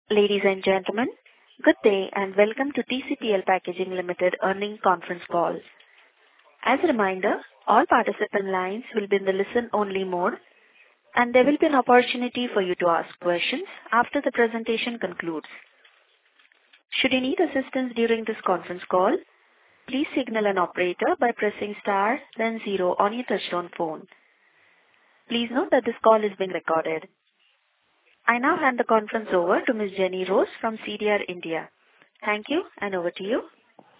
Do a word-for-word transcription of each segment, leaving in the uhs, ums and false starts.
Ladies and gentlemen, good day and welcome to T C P L Packaging Limited earnings conference call. As a reminder, all participant lines will be in the listen-only mode, and there will be an opportunity for you to ask questions after the presentation concludes. Should you need assistance during this conference call, please signal an operator by pressing star then zero on your touchtone phone. Please note that this call is being recorded. I now hand the conference over to Miz Jenny Rose from C D R India. Thank you, and over to you.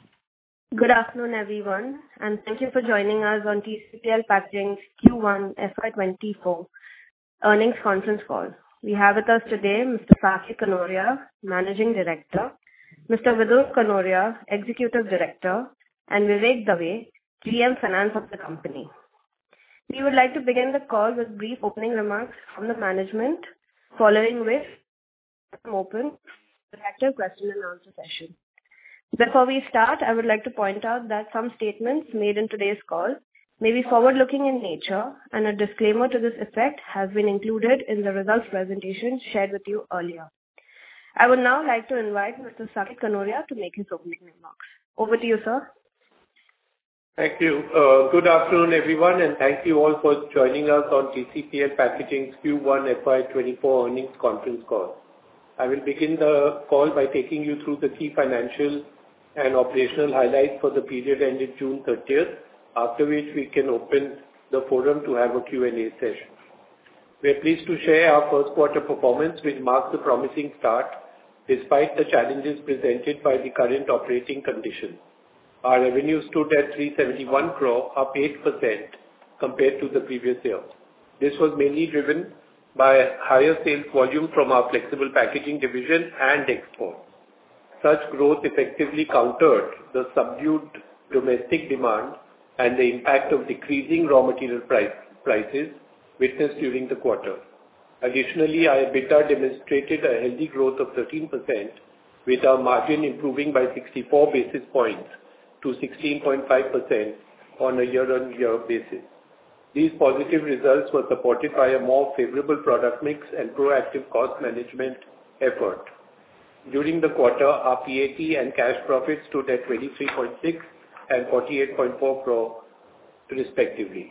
Good afternoon, everyone, and thank you for joining us on T C P L Packaging's Q one F Y twenty-four earnings conference call. We have with us today Mister Saket Kanoria, Managing Director, Mister Vidul Kanoria, Executive Director, and Vivek Dave, G M Finance of the company. We would like to begin the call with brief opening remarks from the management, following which we will open the active question and answer session. Before we start, I would like to point out that some statements made in today's call may be forward-looking in nature, and a disclaimer to this effect has been included in the results presentation shared with you earlier. I would now like to invite Mister Saket Kanoria to make his opening remarks. Over to you, sir. Thank you. Uh, good afternoon, everyone, and thank you all for joining us on T C P L Packaging's Q one F Y twenty-four earnings conference call. I will begin the call by taking you through the key financial and operational highlights for the period ended June thirtieth, after which we can open the forum to have a Q and A session. We are pleased to share our first quarter performance, which marks a promising start despite the challenges presented by the current operating conditions. Our revenue stood at three hundred seventy-one crore, up eight percent compared to the previous year. This was mainly driven by higher sales volume from our flexible packaging division and exports. Such growth effectively countered the subdued domestic demand and the impact of decreasing raw material price, prices witnessed during the quarter. Additionally, our EBITDA demonstrated a healthy growth of thirteen percent, with our margin improving by sixty-four basis points to sixteen point five percent on a year-on-year basis. These positive results were supported by a more favorable product mix and proactive cost management effort. During the quarter, our P A T and cash profits stood at twenty-three point six and forty-eight point four crore respectively.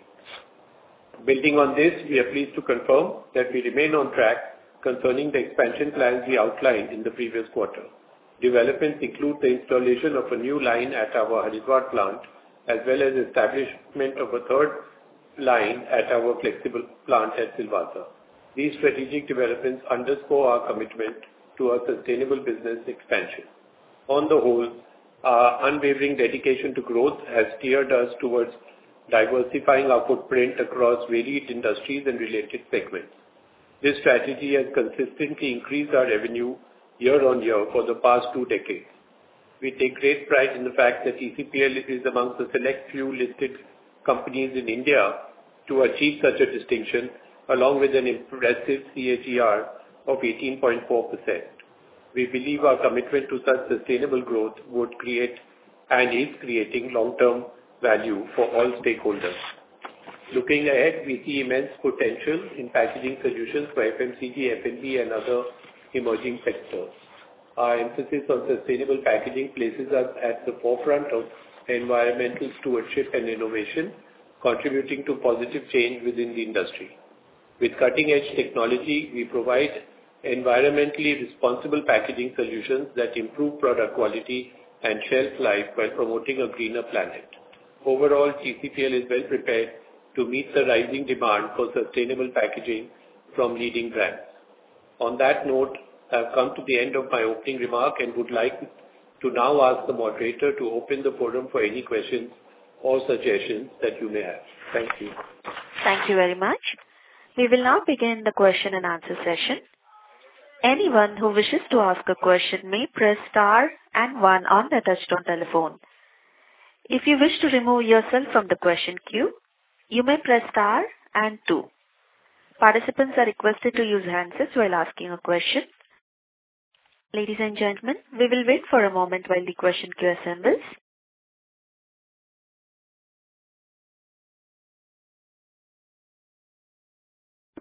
Building on this, we are pleased to confirm that we remain on track concerning the expansion plans we outlined in the previous quarter. Developments include the installation of a new line at our Haridwar plant, as well as establishment of a third line at our flexible plant at Silvassa. These strategic developments underscore our commitment to a sustainable business expansion. On the whole, our unwavering dedication to growth has steered us towards diversifying our footprint across varied industries and related segments. This strategy has consistently increased our revenue year on year for the past two decades. We take great pride in the fact that T C P L is amongst the select few listed companies in India to achieve such a distinction, along with an impressive C A G R of eighteen point four percent. We believe our commitment to such sustainable growth would create and is creating long-term value for all stakeholders. Looking ahead, we see immense potential in packaging solutions for F M C G, F and B and other emerging sectors. Our emphasis on sustainable packaging places us at the forefront of environmental stewardship and innovation, contributing to positive change within the industry. With cutting-edge technology, we provide environmentally responsible packaging solutions that improve product quality and shelf life while promoting a greener planet. Overall, T C P L is well prepared to meet the rising demand for sustainable packaging from leading brands. On that note, I have come to the end of my opening remark and would like to now ask the moderator to open the forum for any questions or suggestions that you may have. Thank you. Thank you very much. We will now begin the question and answer session. Anyone who wishes to ask a question may press star and one on the touchtone telephone. If you wish to remove yourself from the question queue, you may press star and two. Participants are requested to use handsets while asking a question. Ladies and gentlemen, we will wait for a moment while the question queue assembles.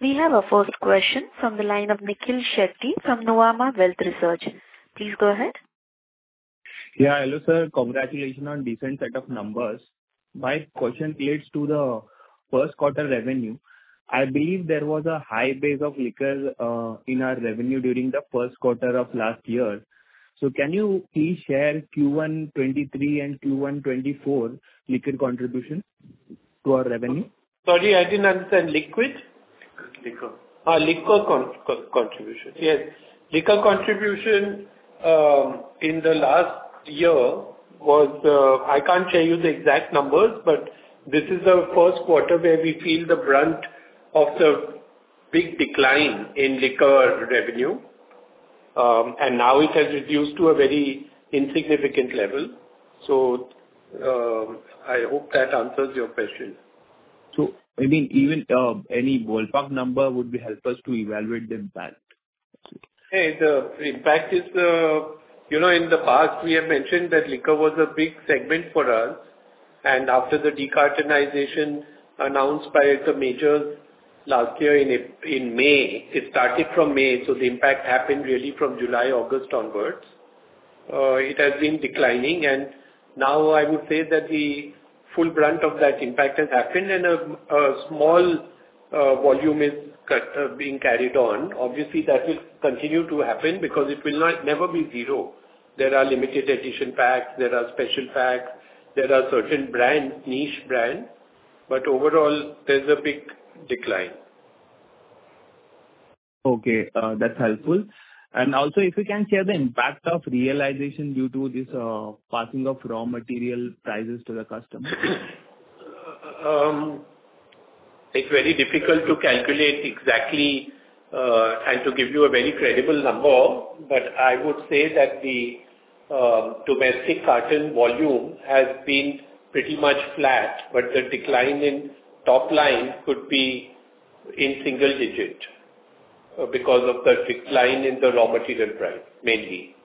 We have our first question from the line of Nikhil Shetty from Nuvama Wealth Research. Please go ahead. Yeah, hello sir. Congratulations on decent set of numbers. My question relates to the first quarter revenue. I believe there was a high base of liquor uh, in our revenue during the first quarter of last year. So can you please share Q one twenty-three and Q one twenty-four liquor contribution to our revenue? Sorry, I didn't understand. Liquid? Liquor. Ah, liquor con- con- contribution. Yes. Liquor contribution um, in the last year was, uh, I can't share you the exact numbers, but this is the first quarter where we feel the brunt of the big decline in liquor revenue. Um, and now it has reduced to a very insignificant level. So, um, I hope that answers your question. So, I mean, even uh, any ballpark number would be help us to evaluate the impact. Hey, the impact is, uh, you know, in the past we have mentioned that liquor was a big segment for us, and after the decartonization announced by the majors last year in in May, it started from May, so the impact happened really from July, August onwards. Uh, it has been declining, and now I would say that the full brunt of that impact has happened, and a, a small uh, volume is cut, uh, being carried on. Obviously, that will continue to happen because it will not never be zero. There are limited edition packs, there are special packs, there are certain brands, niche brands, but overall there's a big decline. Okay, uh, that's helpful. And also, if you can share the impact of realization due to this uh, passing of raw material prices to the customer. um, it's very difficult to calculate exactly uh, and to give you a very credible number, but I would say that the uh, domestic carton volume has been pretty much flat, but the decline in top line could be in single digit uh, because of the decline in the raw material price, mainly.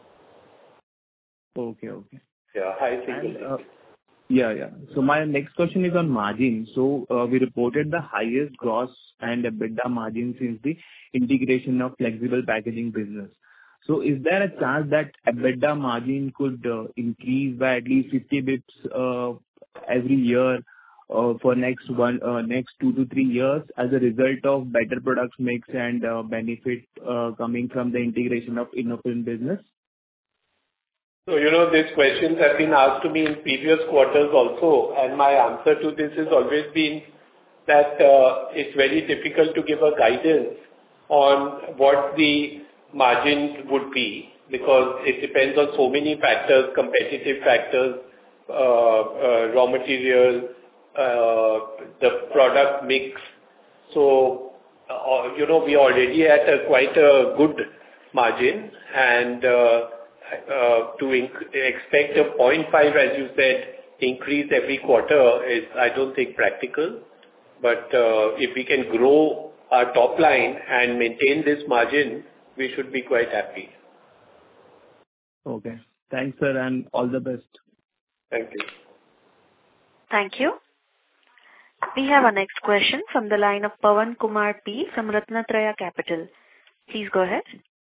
Okay, okay. Yeah, high single And, digit. uh, yeah, yeah. So my next question is on margin. So uh, we reported the highest gross and EBITDA margin since the integration of flexible packaging business. So is there a chance that EBITDA margin could uh, increase by at least fifty bips uh, every year uh, for next one, uh, next two to three years as a result of better products mix and uh, benefit uh, coming from the integration of Inofen business? So, you know, these questions have been asked to me in previous quarters also, and my answer to this has always been that uh, it's very difficult to give a guidance on what the margin would be, because it depends on so many factors, competitive factors, uh, uh, raw material, uh, the product mix. So, uh, you know, we are already at a quite a good margin, and uh, Uh, to inc- expect a zero point five, as you said, increase every quarter is, I don't think, practical. But uh, if we can grow our top line and maintain this margin, we should be quite happy. Okay. Thanks, sir, and all the best. Thank you. Thank you. We have our next question from the line of Pawan Kumar P. from Ratnatraya Capital. Please go ahead.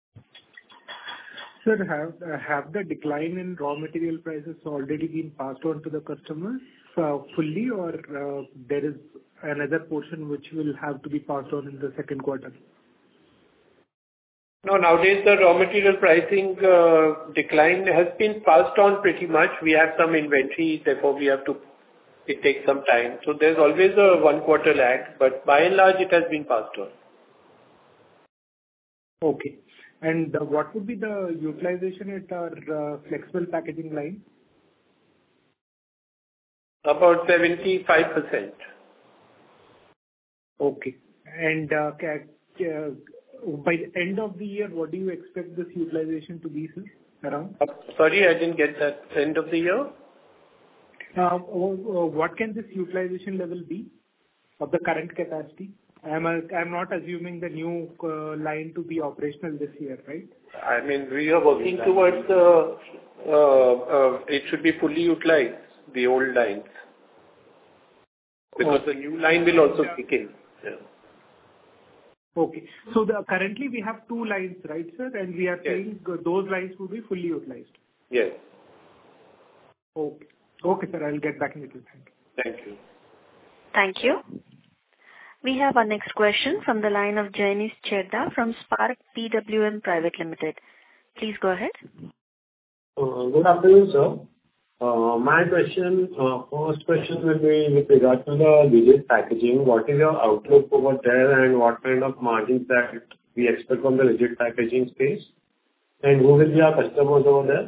Sir, have uh, have the decline in raw material prices already been passed on to the customers uh, fully, or uh, there is another portion which will have to be passed on in the second quarter? No, nowadays the raw material pricing uh, decline has been passed on pretty much. We have some inventory, therefore we have to, it takes some time. So there's always a one quarter lag, but by and large it has been passed on. Okay. And uh, what would be the utilization at our uh, flexible packaging line? About seventy-five percent. Okay. And uh, ca- uh, by the end of the year, what do you expect this utilization to be, sir, around? Uh, sorry, I didn't get that. End of the year? Uh, what can this utilization level be of the current capacity? I'm a, I'm not assuming the new uh, line to be operational this year, right? I mean, we are working towards the, uh, uh, it should be fully utilized, the old lines. Because Okay. the new line will also kick in. Yeah. Okay. So the currently we have two lines, right, sir? And we are Yes. saying those lines will be fully utilized. Yes. Okay. Okay, sir, I'll get back in with you. Thank you. Thank you. Thank you. We have our next question from the line of Janice Chedda from Spark P W M Private Limited. Please go ahead. Uh, Good afternoon, sir. Uh, My question, uh, first question will be with regard to the rigid packaging. What is your outlook over there, and what kind of margins that we expect from the rigid packaging space? And who will be our customers over there?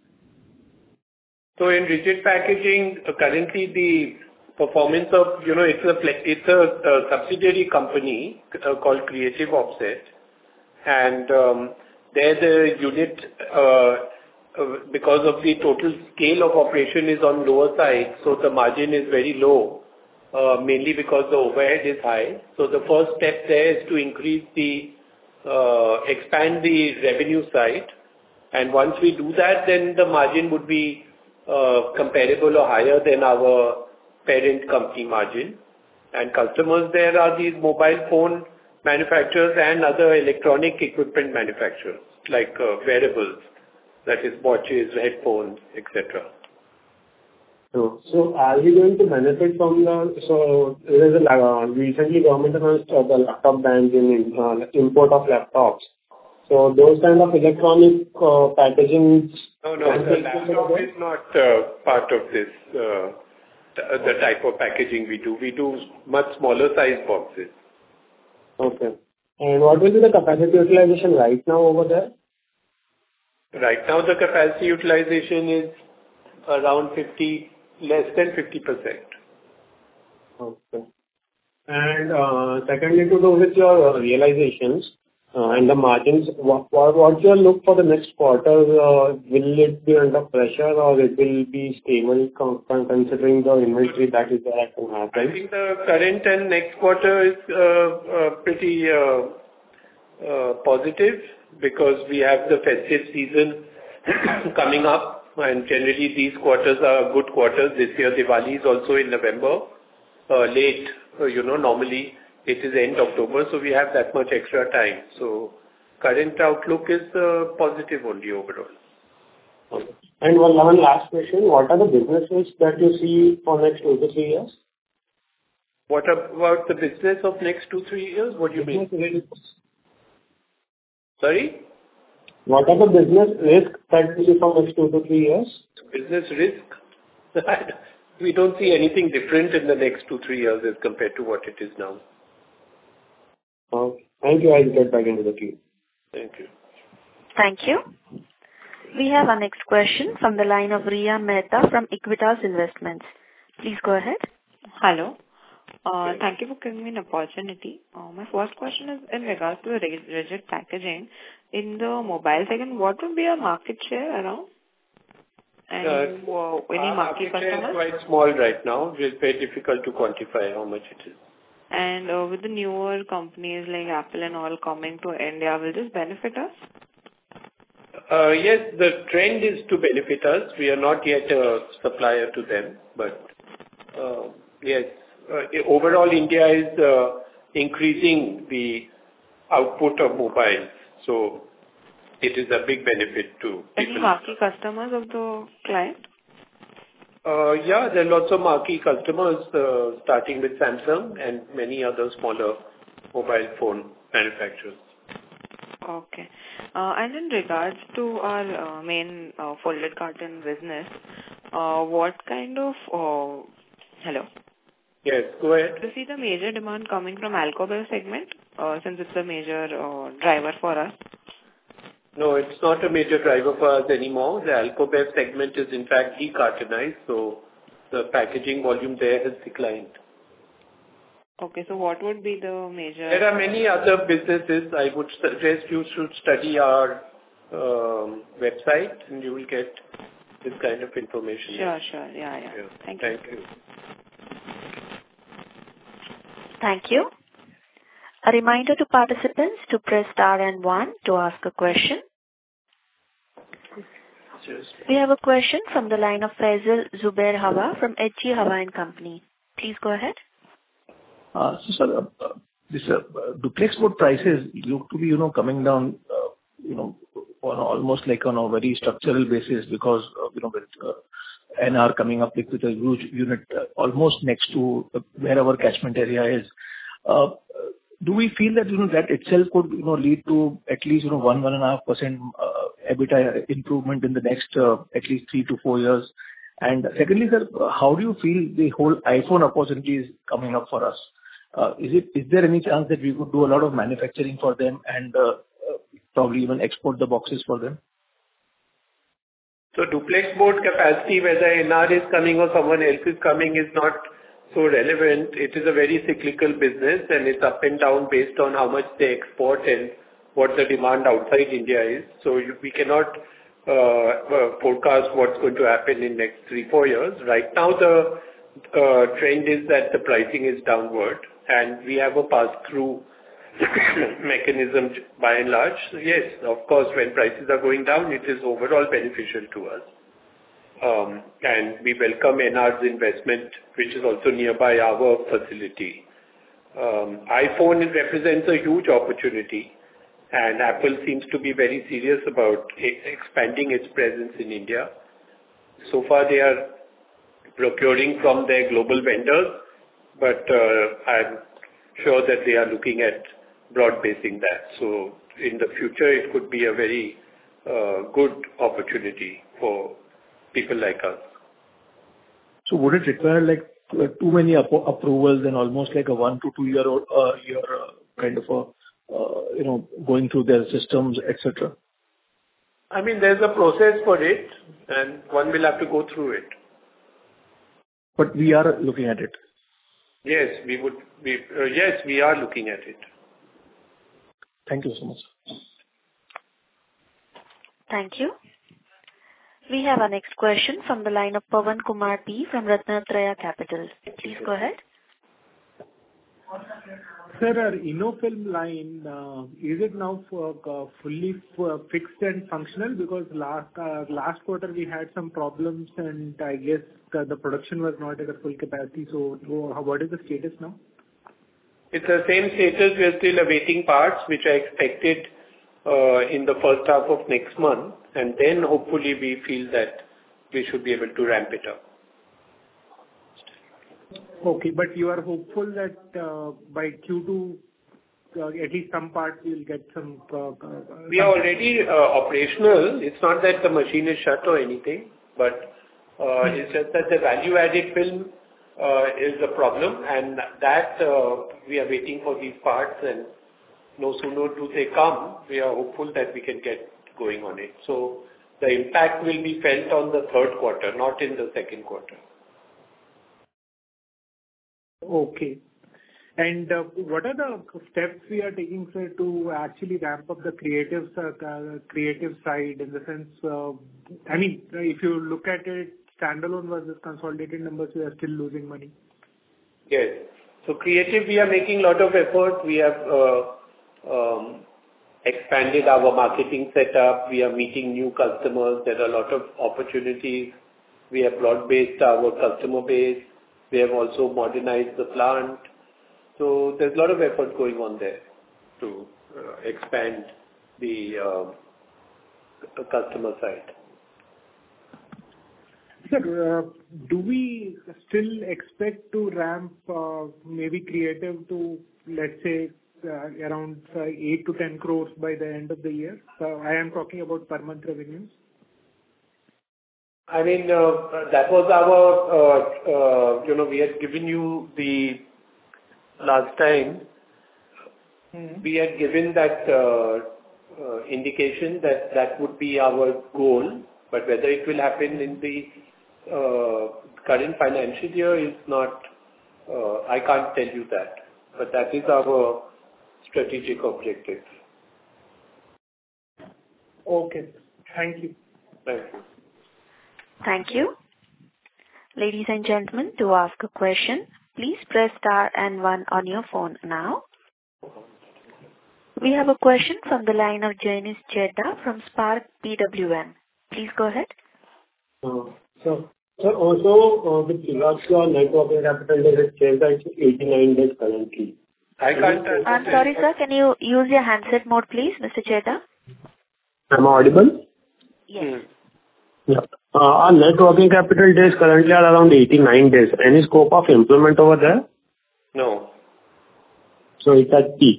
So in rigid packaging, uh, currently the performance of, you know, it's a fle- it's a a subsidiary company uh, called Creative Offset, and um, there the unit, uh, uh, because of the total scale of operation is on lower side, so the margin is very low, uh, mainly because the overhead is high. So the first step there is to increase the, uh, expand the revenue side, and once we do that, then the margin would be uh, comparable or higher than our parent company margin. And customers there are these mobile phone manufacturers and other electronic equipment manufacturers, like uh, wearables, that is watches, headphones, et cetera. So, so are we going to benefit from the... So there is a, uh, recently government announced uh, the laptop ban in uh, import of laptops. So those kind of electronic uh, packaging... No, no, the laptop is not uh, part of this, uh, t- the type of packaging we do. We do much smaller size boxes. Okay. And what will be the capacity utilization right now over there? Right now, the capacity utilization is around fifty, less than fifty percent. Okay. And uh, secondly, to do with your uh, realizations uh, and the margins, what what what you look for the next quarter? Uh, will it be under pressure or it will be stable con- con- considering the inventory that is there at I happen? think the current and next quarter is uh, uh, pretty uh, uh, positive because we have the festive season coming up, and generally these quarters are good quarters. This year, Diwali is also in November, uh, late. Uh, you know, normally it is end October, so we have that much extra time. So current outlook is uh, positive only overall. Okay. And one one last question. What are the businesses that you see for next two to three years? What about the business of next two, three years? What do you mean? Business risks. Sorry? What are the business risks that you see for next two to three years? Business risk? We don't see anything different in the next two, three years as compared to what it is now. Okay. Thank you. I'll get back into the queue. Thank you. Thank you. We have our next question from the line of Riya Mehta from Equitas Investments. Please go ahead. Hello. Uh, Thank you for giving me an opportunity. Uh, My first question is in regards to the rig- rigid packaging. In the mobile segment, what would be your market share around? And Uh, uh, any Our market market share is customers? quite small right now. It's very difficult to quantify how much it is. And uh, with the newer companies like Apple and all coming to India, will this benefit us? Uh, Yes, the trend is to benefit us. We are not yet a supplier to them, but uh, yes, uh, overall, India is uh, increasing the output of mobiles, so it is a big benefit to Any people. marquee customers of the client? Uh, Yeah, there are lots of marquee customers, uh, starting with Samsung and many other smaller mobile phone manufacturers. Okay. Uh, And in regards to our uh, main uh, folded carton business, uh, what kind of... uh, Hello? Yes, go ahead. Do you see the major demand coming from Alcobev segment, uh, since it's a major uh, driver for us? No, it's not a major driver for us anymore. The Alcobev segment is in fact decartonized, so the packaging volume there has declined. Okay, so what would be the major... There are many other businesses. I would suggest you should study our um, website, and you will get this kind of information. Sure, sure. Yeah, yeah. Yeah. Thank you. Thank you. Thank you. A reminder to participants to press star and one to ask a question. Cheers. We have a question from the line of Faisal Zubair Hawa from H G Hawa and Company. Please go ahead. Uh, So, sir, uh, this uh, duplex board prices look to be, you know, coming down, uh, you know, on almost like on a very structural basis because, uh, you know, with uh, N R coming up with with a huge unit uh, almost next to uh, where our catchment area is. Uh, Do we feel that, you know, that itself could, you know, lead to at least, you know, one, one and a half percent uh, EBITDA improvement in the next uh, at least three to four years? And secondly, sir, how do you feel the whole iPhone opportunity is coming up for us? Uh, Is it, is there any chance that we could do a lot of manufacturing for them and uh, uh, probably even export the boxes for them? So duplex board capacity, whether N R is coming or someone else is coming, is not so relevant. It is a very cyclical business, and it's up and down based on how much they export and what the demand outside India is. So you, we cannot uh, uh, forecast what's going to happen in next three, four years. Right now, the uh, trend is that the pricing is downward, and we have a pass-through mechanism by and large. So yes, of course, when prices are going down, it is overall beneficial to us. Um, and we welcome N R's investment, which is also nearby our facility. Um, iPhone represents a huge opportunity, and Apple seems to be very serious about e- expanding its presence in India. So far, they are procuring from their global vendors, but uh, I'm sure that they are looking at broad-basing that. So in the future, it could be a very uh, good opportunity for people like us. So would it require like uh, too many ap- approvals and almost like a one to two year old uh, year uh, kind of a uh, you know going through their systems, et cetera? I mean, there's a process for it, and one will have to go through it. But we are looking at it. Yes, we would. We uh, yes, we are looking at it. Thank you so much. Thank you. We have our next question from the line of Pawan Kumar P from Ratnatraya Capital. Please go ahead. Sir, our InnoFilm line, uh, is it now for, uh, fully f- fixed and functional? Because last uh, last quarter we had some problems, and I guess the, the production was not at a full capacity. So, uh, what is the status now? It's the same status. We are still awaiting parts, which are expected uh, in the first half of next month, and then hopefully we feel that we should be able to ramp it up. Okay, but you are hopeful that uh, by Q two, uh, at least some parts will get some... Uh, uh, we are already uh, operational. It's not that the machine is shut or anything, but uh, hmm. it's just that the value-added film uh, is a problem, and that uh, we are waiting for these parts, and no sooner do they come, we are hopeful that we can get going on it. So the impact will be felt on the third quarter, not in the second quarter. Okay. And uh, what are the steps we are taking, sir, to actually ramp up the creative uh, creative side in the sense, uh, I mean, if you look at it, standalone versus consolidated numbers, we are still losing money. Yes. So creative, we are making a lot of effort. We have uh, um, expanded our marketing setup. We are meeting new customers. There are a lot of opportunities. We have broad-based our customer base. We have also modernized the plant. So there's a lot of effort going on there to uh, expand the uh, customer side. Sir, uh, do we still expect to ramp uh, maybe creative to, let's say, uh, around uh, eight to ten crores by the end of the year? Uh, I am talking about per month revenues. I mean, uh, that was our, uh, uh, you know, we had given you the last time, mm-hmm. we had given that uh, uh, indication that that would be our goal, but whether it will happen in the uh, current financial year is not, uh, I can't tell you that, but that is our strategic objective. Okay. Thank you. Thank you. Thank you. Ladies and gentlemen, to ask a question, please press star and one on your phone now. We have a question from the line of Janice Chedda from Spark P W N. Please go ahead. Uh, so, so also uh, with regards to our net working capital, there is said that it's eighty-nine days currently. I can't. I'm sorry, sir. Can you use your handset mode, please, Mister Cheta? Am I audible? Yes. Hmm. Yeah. Uh, Our net working capital days currently are around eighty-nine days. Any scope of improvement over there? No. So it's at peak.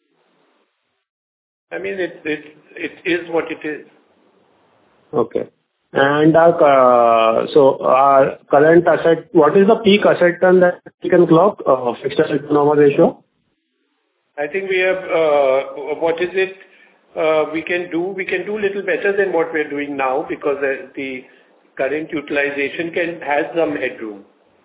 I mean, it it it is what it is. Okay. And our, uh, so our current asset, what is the peak asset turn that we can clock, uh, fixed asset turnover ratio? I think we have, uh, what is it, uh, we can do, we can do little better than what we're doing now because the, the current utilization can, has some headroom.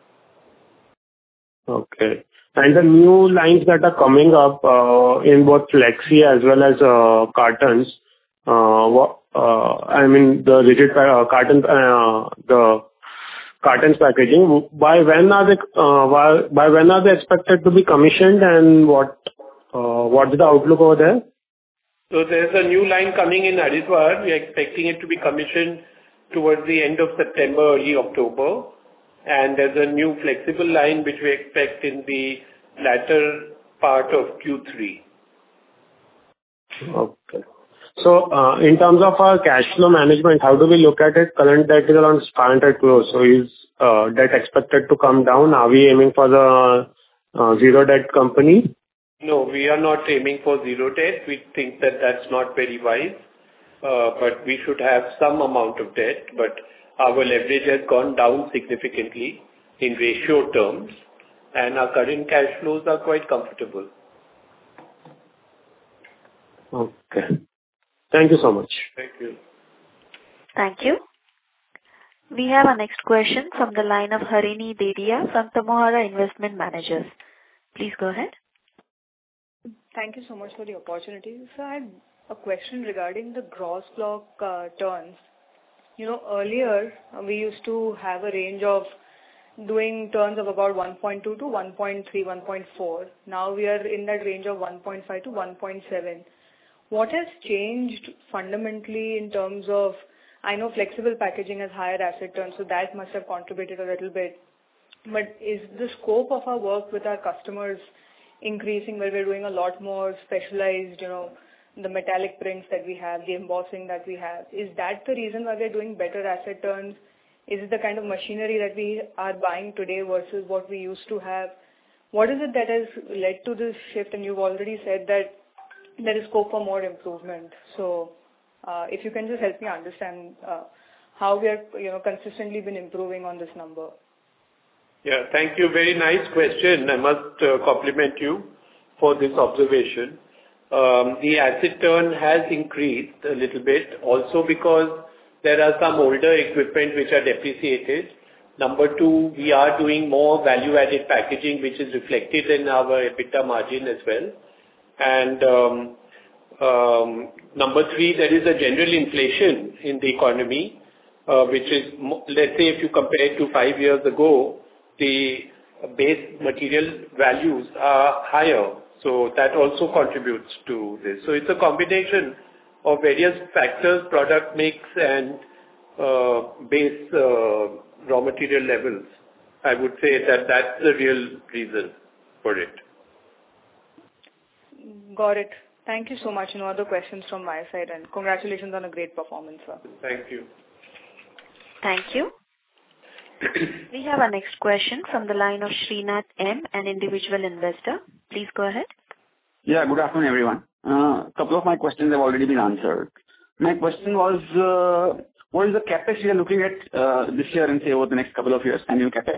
Okay. And the new lines that are coming up, uh, in both flexi as well as, uh, cartons, uh, what, uh, I mean, the rigid, uh, carton, uh, the cartons packaging, by when are they, uh, by, by when are they expected to be commissioned, and what, uh, what is the outlook over there? So there's a new line coming in Haridwar. We are expecting it to be commissioned towards the end of September, early October. And there's a new flexible line which we expect in the latter part of Q three. Okay. So, uh, in terms of our cash flow management, how do we look at it? Current debt is around five hundred crores. So is uh, debt expected to come down? Are we aiming for the uh, zero debt company? No, we are not aiming for zero debt. We think that that's not very wise, uh, but we should have some amount of debt. But our leverage has gone down significantly in ratio terms, and our current cash flows are quite comfortable. Okay. Thank you so much. Thank you. Thank you. We have our next question from the line of Harini Dedia from Tamohara Investment Managers. Please go ahead. Thank you so much for the opportunity. So I had a question regarding the gross block uh, turns. You know, earlier uh, we used to have a range of doing turns of about one point two to one point three, one point four. Now we are in that range of one point five to one point seven. What has changed fundamentally in terms of, I know flexible packaging has higher asset turns, so that must have contributed a little bit. But is the scope of our work with our customers increasing, where we're doing a lot more specialized, you know, the metallic prints that we have, the embossing that we have? Is that the reason why we're doing better asset turns? Is it the kind of machinery that we are buying today versus what we used to have? What is it that has led to this shift? And you've already said that there is scope for more improvement. So uh, if you can just help me understand uh, how we are, you know, consistently been improving on this number. Yeah, thank you. Very nice question. I must uh, compliment you for this observation. Um, the asset turn has increased a little bit, also because there are some older equipment which are depreciated. Number two, we are doing more value-added packaging, which is reflected in our EBITDA margin as well. And um, um, number three, there is a general inflation in the economy, uh, which is, let's say, if you compare it to five years ago, the base material values are higher. So that also contributes to this. So it's a combination of various factors, product mix and uh, base uh, raw material levels. I would say that that's the real reason for it. Got it. Thank you so much. No other questions from my side, and congratulations on a great performance, sir. Thank you. Thank you. We have our next question from the line of Srinath M, an individual investor. Please go ahead. Yeah, good afternoon, everyone. A uh, couple of my questions have already been answered. My question was, uh, what is the capex you are looking at uh, this year and say over the next couple of years, annual capex?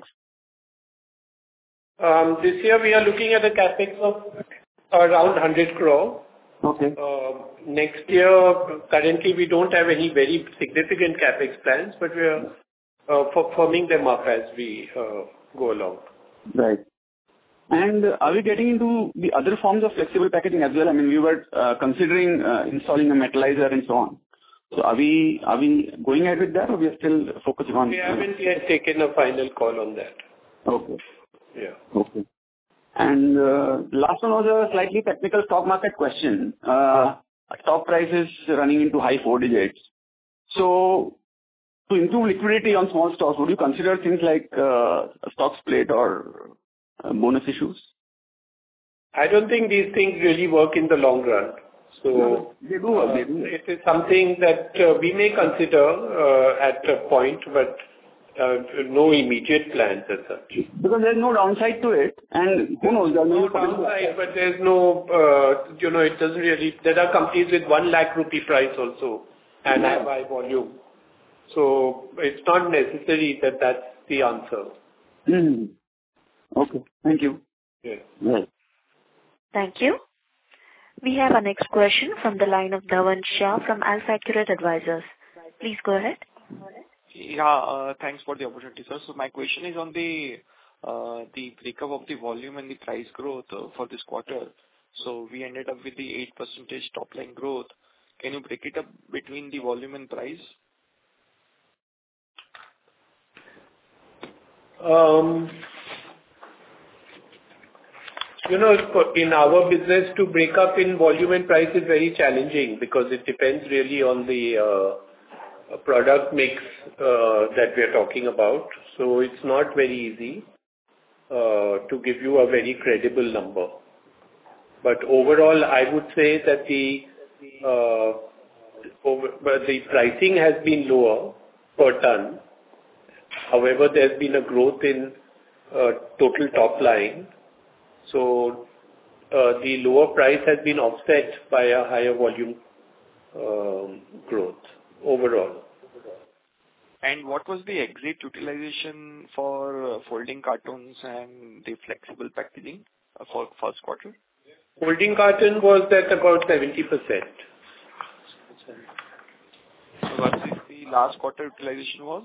Um, this year we are looking at a capex of around one hundred crore. Okay. Uh, next year, currently we don't have any very significant capex plans, but we are uh, for firming them up as we uh, go along. Right. And uh, are we getting into the other forms of flexible packaging as well? I mean, we were uh, considering uh, installing a metallizer and so on. So are we are we going ahead with that, or we are still focusing on? We haven't yet taken a final call on that. Okay. Yeah. Okay. And uh, last one was a slightly technical stock market question. Uh, stock price is running into high four digits. So to improve liquidity on small stocks, would you consider things like uh, a stock split or uh, bonus issues? I don't think these things really work in the long run. So No, they do work, uh, they do. it is something that uh, we may consider uh, at a point, but uh, no immediate plans as such. Because there's no downside to it, and who knows, there may No be possible- downside, but there's no, uh, you know, it doesn't really. There are companies with one lakh rupee price also and Yeah. have high volume. So it's not necessary that that's the answer. Hmm. Okay. Thank you. Yes. Yes. Thank you. We have our next question from the line of Dhavan Shah from AlfAccurate Advisors. Please go ahead. Yeah, uh, thanks for the opportunity, sir. So my question is on the uh, the breakup of the volume and the price growth uh, for this quarter. So we ended up with the eight percent top line growth. Can you break it up between the volume and price? Um, You know, for- in our business, to break up in volume and price is very challenging because it depends really on the uh, product mix uh, that we are talking about. So it's not very easy uh, to give you a very credible number. But overall, I would say that the uh, over, but the pricing has been lower per ton. However, there's been a growth in uh, total top line. So, uh, the lower price has been offset by a higher volume um, growth overall. And what was the exit utilization for uh, folding cartons and the flexible packaging uh, for first quarter? Folding carton was at about seventy percent. So versus the last quarter utilization was?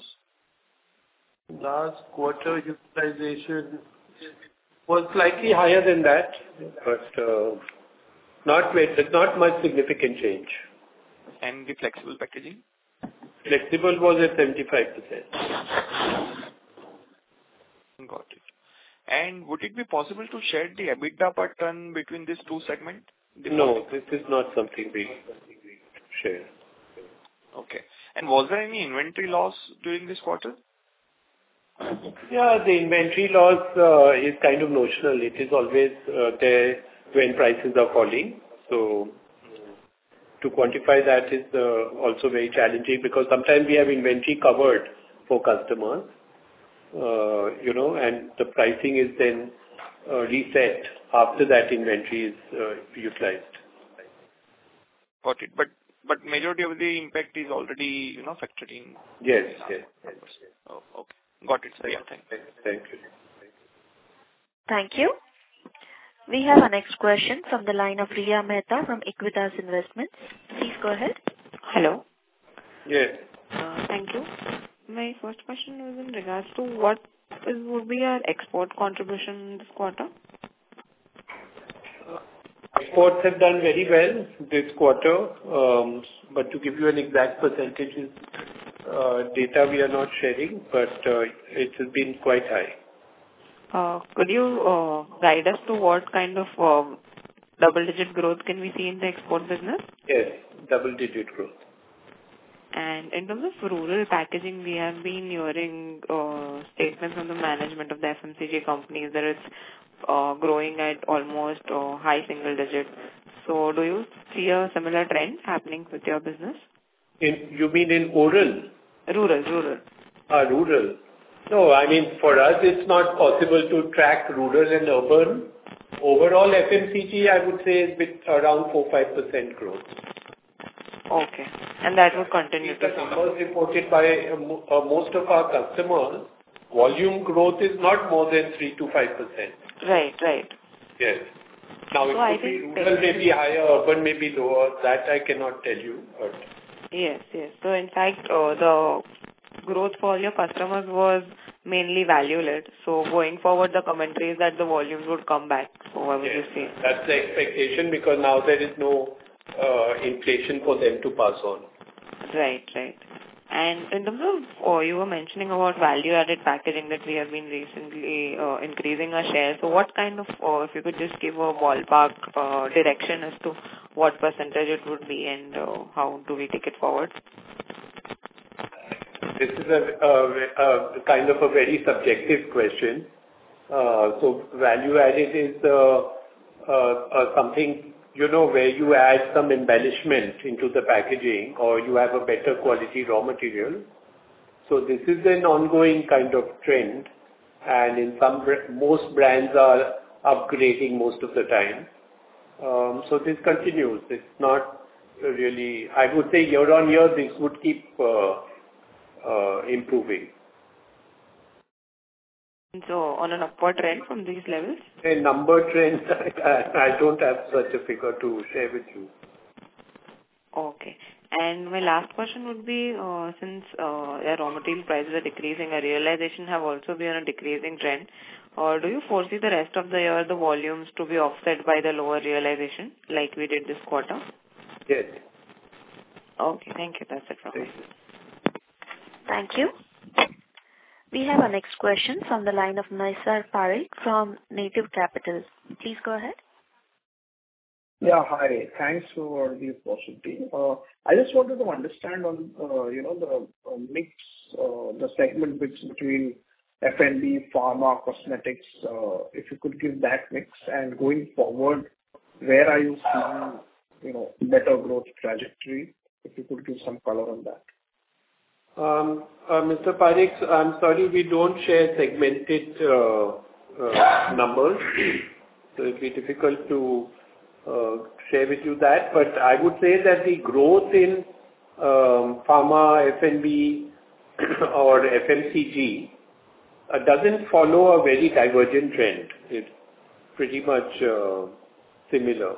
Last quarter utilization was slightly higher than that, but uh, not very, not much significant change. And the flexible packaging? Flexible was at seventy-five percent. Got it. And would it be possible to share the EBITDA per ton between these two segments? No, this is not something we share. Okay. And was there any inventory loss during this quarter? Yeah, the inventory loss uh, is kind of notional. It is always uh, there when prices are falling. So to quantify that is uh, also very challenging because sometimes we have inventory covered for customers, uh, you know, and the pricing is then uh, reset after that inventory is uh, utilized. Got it. But but majority of the impact is already, you know, factored in. Yes, yes, yes. Oh, okay. Got it, sir. Yeah, thank you. Thank you. Thank you. We have our next question from the line of Riya Mehta from Equitas Investments. Please go ahead. Hello. Yes. Uh, Thank you. My first question was in regards to what is would be our export contribution this quarter? Exports have done very well this quarter, um, but to give you an exact percentage uh, data we are not sharing, but uh, it has been quite high. Uh, Could you uh, guide us to what kind of uh, double-digit growth can we see in the export business? Yes, double-digit growth. And in terms of rural packaging, we have been hearing uh, statements from the management of the F M C G companies that it's uh, growing at almost uh, high single digit. So do you see a similar trend happening with your business? In, you mean in oral? Rural, rural. Ah, rural. No, I mean, for us, it's not possible to track rural and urban. Overall, F M C G, I would say, is with around four to five percent growth. Okay. And that would continue to The see. numbers reported by uh, mo- uh, most of our customers, volume growth is not more than three to five percent. Right, right. Yes. Now, So it I could be think rural may be higher, urban may be lower. That I cannot tell you. But Yes, yes. So in fact, uh, the growth for your customers was mainly value-led. So going forward, the commentary is that the volumes would come back. So what would you yes, say? that's the expectation because now there is no uh, inflation for them to pass on. Right, right. And in terms of, oh, you were mentioning about value-added packaging that we have been recently uh, increasing our share. So what kind of, uh, if you could just give a ballpark uh, direction as to what percentage it would be and uh, how do we take it forward? This is a, a, a kind of a very subjective question. Uh, so value added is uh, uh, uh, something, you know, where you add some embellishment into the packaging or you have a better quality raw material. So this is an ongoing kind of trend, and in some, most brands are upgrading most of the time. Um, so this continues. It's not really, I would say year on year, this would keep uh, uh, improving. So on an upward trend from these levels? A number trend, I, I don't have such a figure to share with you. Okay. And my last question would be, uh, since uh, the raw material prices are decreasing, our realization have also been on a decreasing trend. Or do you foresee the rest of the year the volumes to be offset by the lower realization, like we did this quarter? Yes. Okay, thank you. That's it from me. Thank you. We have our next question from the line of Naisar Parekh from Native Capital. Please go ahead. Yeah, hi. Thanks for the opportunity. Uh, I just wanted to understand on, uh, you know, the uh, mix, uh, the segment mix between F and B, pharma, cosmetics, uh, if you could give that mix, and going forward, where are you seeing, you know, better growth trajectory? If you could give some color on that. Um, uh, Mister Parekh, I'm sorry, we don't share segmented uh, uh, numbers. So it'll be difficult to uh, share with you that. But I would say that the growth in um, pharma, F and B or F M C G uh, doesn't follow a very divergent trend. It's pretty much uh, similar.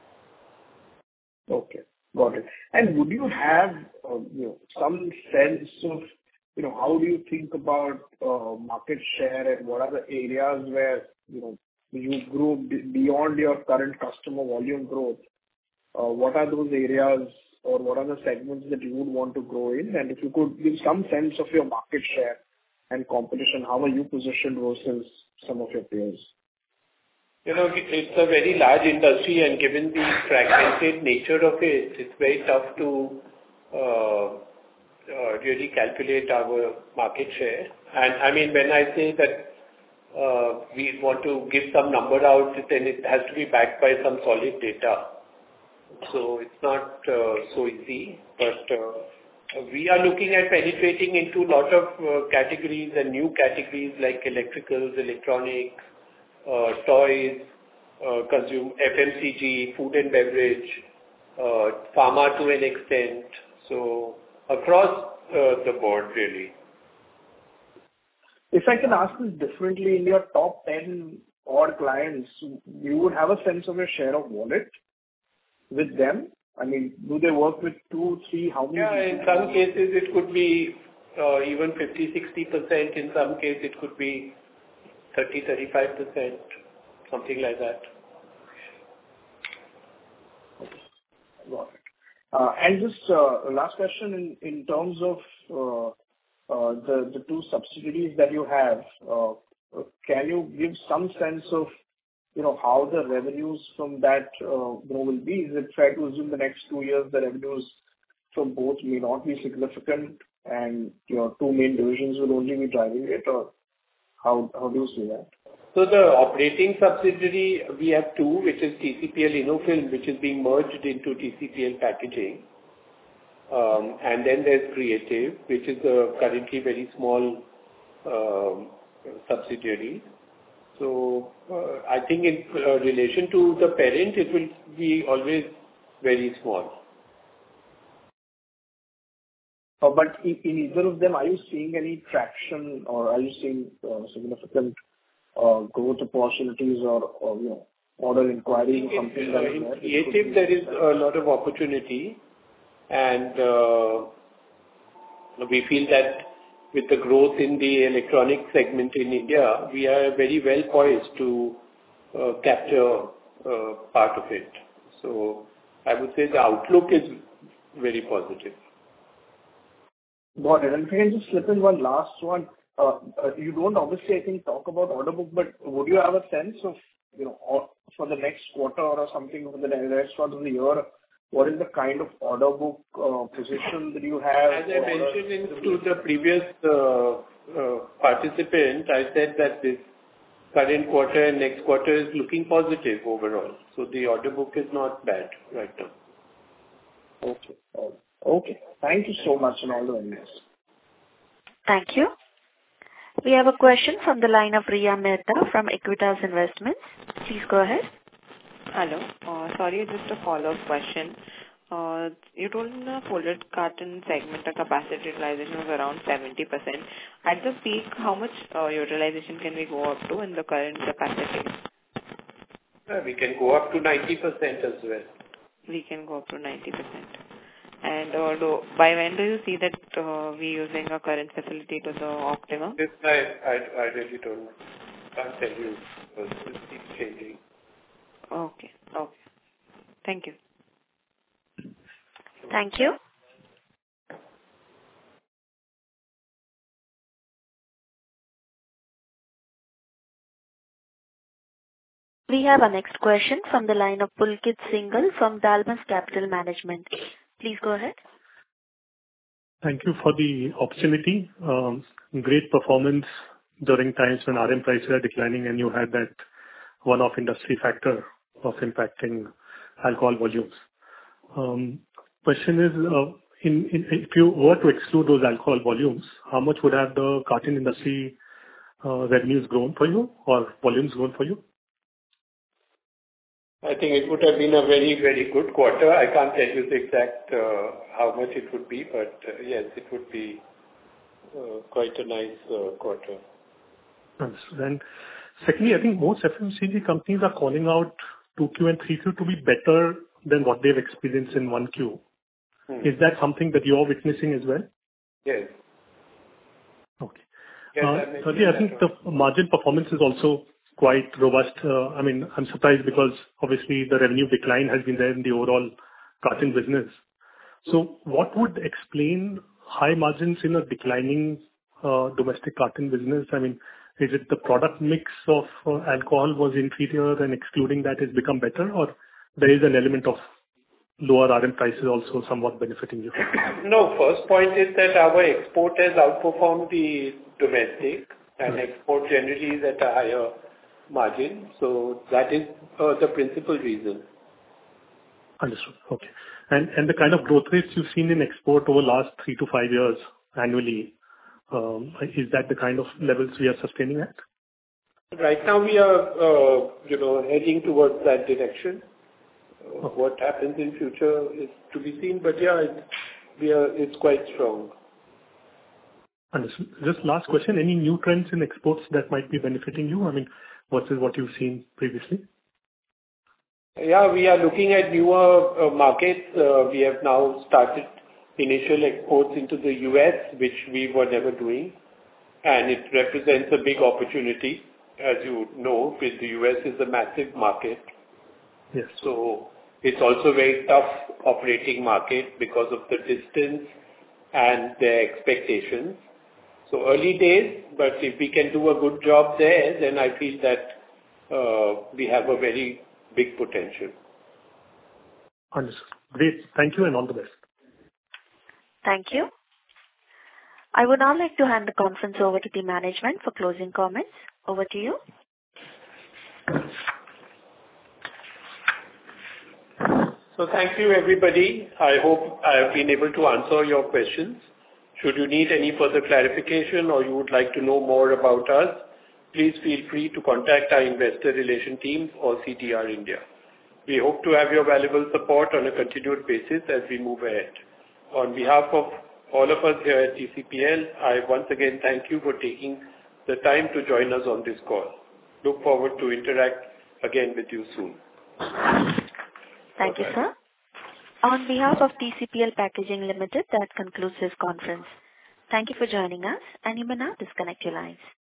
Okay. Got it. And would you have, uh, you know, some sense of, you know, how do you think about uh, market share, and what are the areas where, you know, you grow b- beyond your current customer volume growth? Uh, what are those areas, or what are the segments that you would want to grow in? And if you could give some sense of your market share and competition, how are you positioned versus some of your peers? You know, it's a very large industry, and given the fragmented nature of it, it's very tough to uh, uh, really calculate our market share. And I mean, when I say that uh, we want to give some number out, then it has to be backed by some solid data. So it's not uh, so easy, but uh, we are looking at penetrating into a lot of uh, categories and new categories like electricals, electronics, Uh, toys, uh, consume F M C G, food and beverage, uh, pharma to an extent. So across uh, the board, really. If I can ask this differently, in your top ten odd clients, you would have a sense of your share of wallet with them? I mean, do they work with two, three, how many? Yeah, in some cases it could be uh, even fifty, sixty percent. In some cases it could be thirty, thirty-five percent, something like that. Okay. Got it. Uh, and just uh, last question in, in terms of uh, uh, the, the two subsidiaries that you have, uh, can you give some sense of, you know, how the revenues from that uh, will be? Is it fair to assume the next two years the revenues from both may not be significant and your two main divisions will only be driving it, or How how do you see that? So the operating subsidiary, we have two, which is T C P L Innofilm, which is being merged into T C P L Packaging. Um, and then there's Creative, which is a currently very small um, subsidiary. So uh, I think in uh, relation to the parent, it will be always very small. Uh, but in, in either of them, are you seeing any traction, or are you seeing uh, significant uh, growth opportunities, or, or you know, order inquiry, something like in that? Creative, there is a lot of opportunity, and uh, we feel that with the growth in the electronic segment in India, we are very well poised to uh, capture uh, part of it. So I would say the outlook is very positive. Got it. And if I can just slip in one last one. Uh, uh, you don't obviously, I think, talk about order book, but would you have a sense of, you know, or for the next quarter or something for the rest of the year, what is the kind of order book uh, position that you have? As I mentioned in, to the previous uh, uh, participant, I said that this current quarter and next quarter is looking positive overall. So the order book is not bad right now. Okay. Okay. Thank you so much and all the very best. Thank you. We have a question from the line of Riya Mehta from Equitas Investments. Please go ahead. Hello. Uh, sorry, just a follow-up question. Uh, you told in the folded carton segment the capacity utilization was around seventy percent. At the peak, how much uh, utilization can we go up to in the current capacity? Uh, we can go up to ninety percent as well. We can go up to ninety percent. And uh, do, by when do you see that uh, we using our current facility to the optimum? This I, I, I really don't know. Can't tell you because this keeps changing. Okay. Okay. Thank you. Thank you. We have our next question from the line of Pulkit Singhal from Dalmus Capital Management. Please go ahead. Thank you for the opportunity. Um, great performance during times when R M prices are declining and you had that one-off industry factor of impacting alcohol volumes. Um, question is, uh, in, in, if you were to exclude those alcohol volumes, how much would have the carton industry uh, revenues grown for you or volumes grown for you? I think it would have been a very, very good quarter. I can't tell you the exact uh, how much it would be, but uh, yes, it would be uh, quite a nice uh, quarter. Understood. And secondly, I think most F M C G companies are calling out two Q and three Q to be better than what they've experienced in one Q. Hmm. Is that something that you're witnessing as well? Yes. Okay. Yes, uh, thirdly, I think one. the margin performance is also quite robust. Uh, I mean, I'm surprised because obviously the revenue decline has been there in the overall carton business. So what would explain high margins in a declining uh, domestic carton business? I mean, is it the product mix of uh, alcohol was inferior and excluding that has become better, or there is an element of lower R M prices also somewhat benefiting you? No, first point is that our export has outperformed the domestic, and right. export generally is at a higher margin. So that is uh, the principal reason. Understood. Okay. And and the kind of growth rates you've seen in export over the last three to five years annually, um, is that the kind of levels we are sustaining at? Right now we are, uh, you know, heading towards that direction. Uh, okay. What happens in future is to be seen, but yeah, it's, we are, it's quite strong. Understood. Just last question, any new trends in exports that might be benefiting you? I mean, what is what you've seen previously? Yeah, we are looking at newer uh, markets. Uh, we have now started initial exports into the U S, which we were never doing, and it represents a big opportunity. As you know, with the U S is a massive market. Yes. So it's also a very tough operating market because of the distance and their expectations. So early days, but if we can do a good job there, then I feel that uh, we have a very big potential. Understood. Great. Thank you and all the best. Thank you. I would now like to hand the conference over to the management for closing comments. Over to you. So thank you, everybody. I hope I have been able to answer your questions. Should you need any further clarification or you would like to know more about us, please feel free to contact our investor relation team or C T R India. We hope to have your valuable support on a continued basis as we move ahead. On behalf of all of us here at T C P L, I once again thank you for taking the time to join us on this call. Look forward to interact again with you soon. Thank you, sir. On behalf of T C P L Packaging Limited, that concludes this conference. Thank you for joining us, and you may now disconnect your lines.